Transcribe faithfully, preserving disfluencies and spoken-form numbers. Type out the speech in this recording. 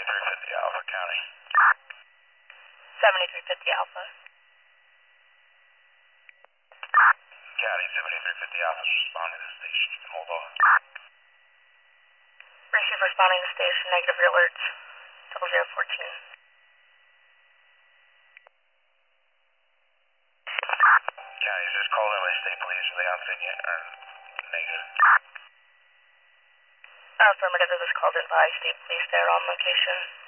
seventy-three fifty Alpha County. seventy-three fifty Alpha. County, seventy-three fifty Alpha is responding to the station. You can hold off. Receive responding to station, negative alerts, double zero fourteen. County, is this called in by state police? Are they on scene yet? Or negative? Affirmative, this is called in by state police. They're on location.